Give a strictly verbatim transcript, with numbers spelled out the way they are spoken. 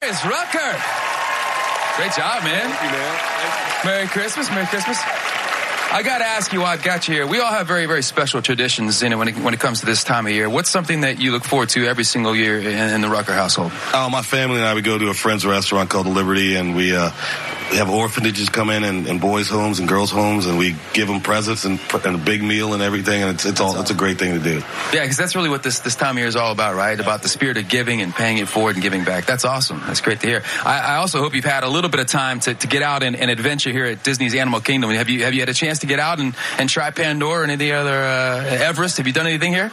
Darius Rucker. Great job, man. Thank you, man. Thank you. Merry Christmas. Merry Christmas. I got to ask you while I've got you here, we all have very, very special traditions, you know, when it, when it comes to this time of year. What's something that you look forward to every single year in, in the Rucker household? Oh, my family and I, we go to a friend's restaurant called the Liberty, and we, uh, we have orphanages come in and, and boys' homes and girls' homes, and we give them presents and, and a big meal and everything, and it's, it's all, it's a great thing to do. Yeah, because that's really what this, this time of year is all about, right? About the spirit of giving and paying it forward and giving back. That's awesome. That's great to hear. I, I also hope you've had a little bit of time to, to get out and, and adventure here at Disney's Animal Kingdom. Have you, have you had a chance to get out and, and try Pandora or any of the other, uh, Everest? Have you done anything here?